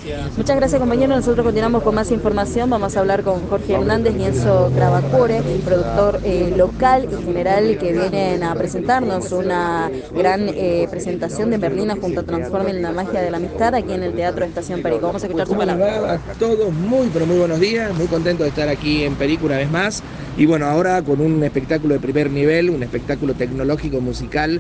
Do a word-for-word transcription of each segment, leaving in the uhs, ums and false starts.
Muchas gracias, compañero. Nosotros continuamos con más información. Vamos a hablar con Jorge Hernández y Enzo Cravacure, productor eh, local y general, que vienen a presentarnos una gran eh, presentación de Merlina junto a Transformen la Magia de la Amistad aquí en el Teatro Estación Perico. Vamos a escuchar su ¿Cómo les palabra. va a todos? Muy, pero muy buenos días. Muy contento de estar aquí en Perico una vez más. Y bueno, ahora con un espectáculo de primer nivel, un espectáculo tecnológico musical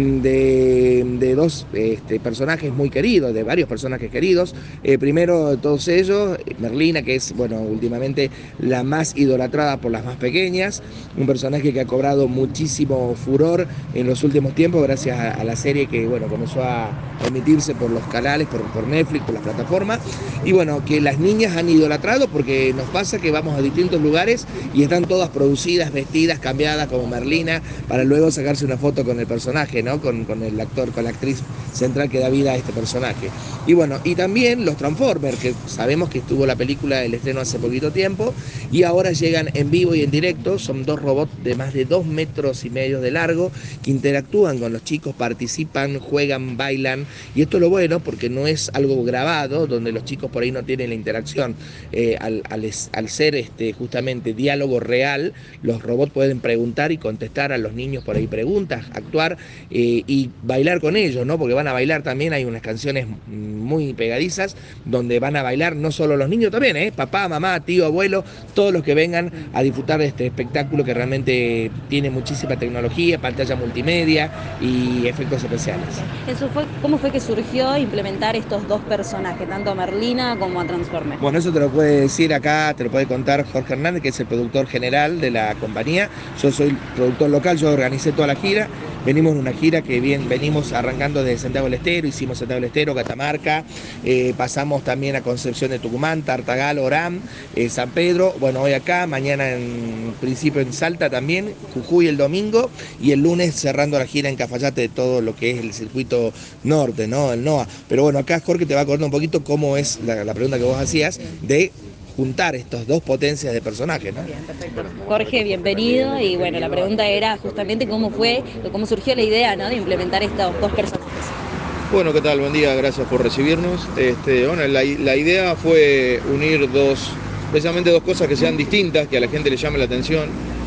de, de dos este, personajes muy queridos, de varios personajes queridos. Eh, primero de todos ellos, Merlina, que es, bueno, últimamente la más idolatrada por las más pequeñas. Un personaje que ha cobrado muchísimo furor en los últimos tiempos gracias a, a la serie que, bueno, comenzó a emitirse por los canales, por, por Netflix, por las plataformas. Y bueno, que las niñas han idolatrado porque nos pasa que vamos a distintos lugares y están todas producidas, vestidas, cambiadas como Merlina, para luego sacarse una foto con el personaje, ¿no? Con, con el actor, con la actriz central que da vida a este personaje. Y bueno, y también los Transformers, que sabemos que estuvo la película, el estreno hace poquito tiempo, y ahora llegan en vivo y en directo. Son dos robots de más de dos metros y medio de largo que interactúan con los chicos, participan, juegan, bailan, y esto es lo bueno porque no es algo grabado, donde los chicos por ahí no tienen la interacción. Eh, al, al, al ser este, justamente diálogo real, los robots pueden preguntar y contestar a los niños por ahí preguntas, actuar eh, y bailar con ellos, ¿no? Porque van a bailar también, hay unas canciones muy pegadizas donde van a bailar no solo los niños también, ¿eh? Papá, mamá, tío, abuelo, todos los que vengan a disfrutar de este espectáculo que realmente tiene muchísima tecnología, pantalla multimedia y efectos especiales. Eso fue, ¿cómo fue que surgió implementar estos dos personajes, tanto a Merlina como a Transformers? Bueno, eso te lo puede decir acá, te lo puede contar Jorge Hernández, que es el productor general de la compañía. Yo soy productor local, yo organicé toda la gira. Venimos en una gira que bien venimos arrancando desde Santiago del Estero, hicimos Santiago del Estero, Catamarca, eh, pasamos también a Concepción de Tucumán, Tartagal, Orán, eh, San Pedro, bueno, hoy acá, mañana en principio en Salta también, Jujuy el domingo, y el lunes cerrando la gira en Cafayate de todo lo que es el circuito norte, ¿no? El NOA. Pero bueno, acá Jorge te va a contar un poquito cómo es la, la pregunta que vos hacías de juntar estos dos potencias de personajes, ¿no? Bien, perfecto. Jorge, bienvenido. Y bueno, la pregunta era justamente cómo fue, cómo surgió la idea, ¿no?, de implementar estos dos personajes. Bueno, ¿qué tal? Buen día, gracias por recibirnos. Este, bueno, la, la idea fue unir dos, precisamente dos cosas que sean distintas, que a la gente le llame la atención.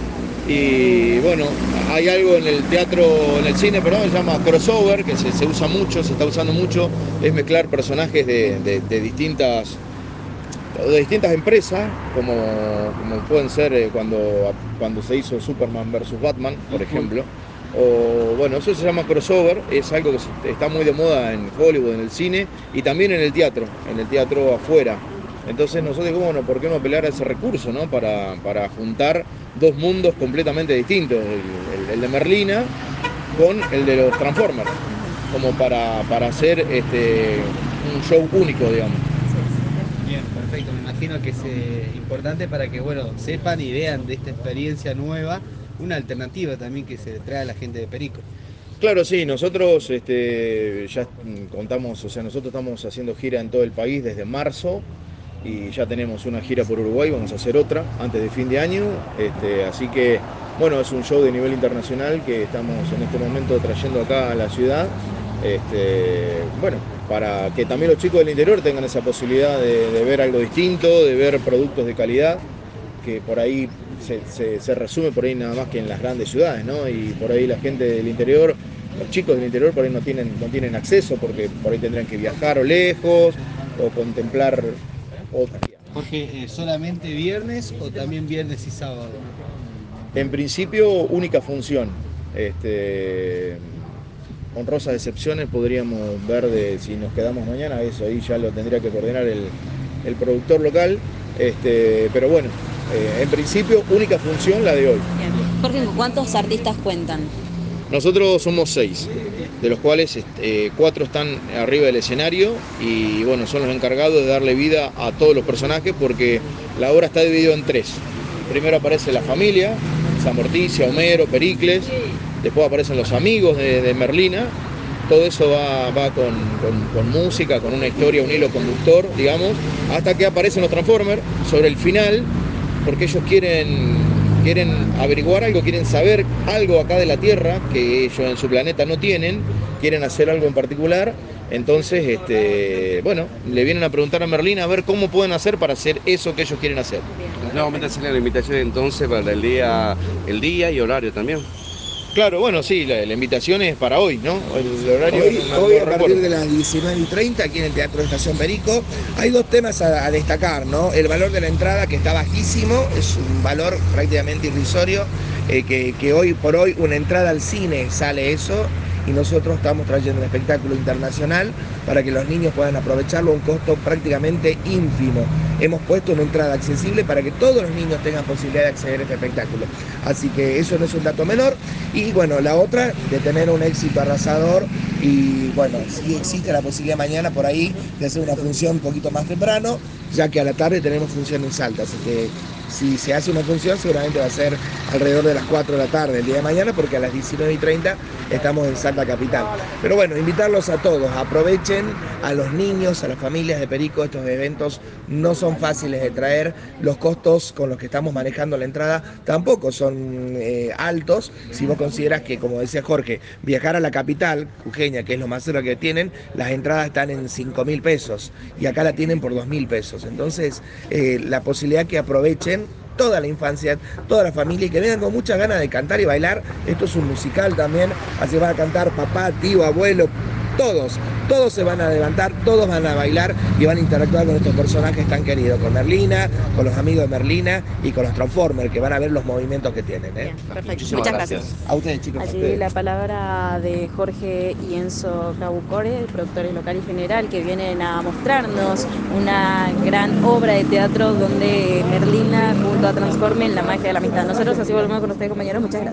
Y bueno, hay algo en el teatro, en el cine, perdón, se llama crossover, que se, se usa mucho, se está usando mucho, es mezclar personajes de, de, de distintas de distintas empresas, como, como pueden ser cuando, cuando se hizo Superman versus Batman, por ejemplo. O, bueno, eso se llama crossover, es algo que está muy de moda en Hollywood, en el cine y también en el teatro, en el teatro afuera. Entonces nosotros dijimos, bueno, ¿por qué no apelar a ese recurso, ¿no? Para, para juntar dos mundos completamente distintos, el, el, el de Merlina con el de los Transformers, como para, para hacer este, un show único, digamos. Bien, perfecto. Me imagino que es eh, importante para que, bueno, sepan y vean de esta experiencia nueva una alternativa también que se trae a la gente de Perico. Claro, sí, nosotros este, ya contamos, o sea, nosotros estamos haciendo gira en todo el país desde marzo y ya tenemos una gira por Uruguay, vamos a hacer otra antes de fin de año, este, así que, bueno, es un show de nivel internacional que estamos en este momento trayendo acá a la ciudad, este, bueno, para que también los chicos del interior tengan esa posibilidad de, de ver algo distinto, de ver productos de calidad, que por ahí se, se, se resume por ahí nada más que en las grandes ciudades, ¿no? Y por ahí la gente del interior, los chicos del interior por ahí no tienen, no tienen acceso, porque por ahí tendrían que viajar o lejos, o contemplar otra. Jorge, ¿solamente viernes o también viernes y sábado? En principio, única función. Este, honrosas excepciones podríamos ver de si nos quedamos mañana, eso ahí ya lo tendría que coordinar el, el productor local, este, pero bueno, eh, en principio única función la de hoy. Bien. Jorge, ¿cuántos artistas cuentan? Nosotros somos seis, de los cuales eh, cuatro están arriba del escenario y bueno, son los encargados de darle vida a todos los personajes porque la obra está dividida en tres. Primero aparece la familia, San Morticia, Homero, Pericles, después aparecen los amigos de, de Merlina, todo eso va, va con, con, con música, con una historia, un hilo conductor, digamos, hasta que aparecen los Transformers sobre el final, porque ellos quieren, quieren averiguar algo, quieren saber algo acá de la Tierra, que ellos en su planeta no tienen, quieren hacer algo en particular, Entonces, este, bueno, le vienen a preguntar a Merlina a ver cómo pueden hacer para hacer eso que ellos quieren hacer. Nuevamente hacerle la invitación entonces para el día, el día y horario también. Claro, bueno, sí, la, la invitación es para hoy, ¿no? El horario Hoy, no, no hoy a recuerdo. partir de las diecinueve y treinta aquí en el Teatro de Estación Perico, hay dos temas a, a destacar, ¿no? El valor de la entrada, que está bajísimo, es un valor prácticamente irrisorio, eh, que, que hoy por hoy una entrada al cine sale eso, y nosotros estamos trayendo un espectáculo internacional para que los niños puedan aprovecharlo a un costo prácticamente ínfimo. Hemos puesto una entrada accesible para que todos los niños tengan posibilidad de acceder a este espectáculo. Así que eso no es un dato menor. Y bueno, la otra, de tener un éxito arrasador, y bueno, sí existe la posibilidad mañana por ahí de hacer una función un poquito más temprano, ya que a la tarde tenemos función en Salta, así que si se hace una función seguramente va a ser alrededor de las cuatro de la tarde el día de mañana, porque a las diecinueve y treinta estamos en Salta Capital. Pero bueno, invitarlos a todos, aprovechen, a los niños, a las familias de Perico. Estos eventos no son fáciles de traer, los costos con los que estamos manejando la entrada tampoco son eh, altos, si vos consideras que, como decía Jorge, viajar a la capital jujeña, que es lo más cerca que tienen, las entradas están en cinco mil pesos y acá la tienen por dos mil pesos. Entonces, eh, la posibilidad que aprovechen toda la infancia, toda la familia, y que vengan con muchas ganas de cantar y bailar. Esto es un musical también, así van a cantar papá, tío, abuelo, todos, todos se van a levantar, todos van a bailar y van a interactuar con estos personajes tan queridos, con Merlina, con los amigos de Merlina y con los Transformers, que van a ver los movimientos que tienen. ¿eh? Bien, perfecto. Muchísimas Muchas gracias. gracias. A ustedes, chicos. a Allí ustedes. la palabra de Jorge y Enzo Crabucore, productores local y general, que vienen a mostrarnos una gran obra de teatro donde Merlina junto a Transformen la magia de la amistad. Nosotros así volvemos con ustedes, compañeros. Muchas gracias.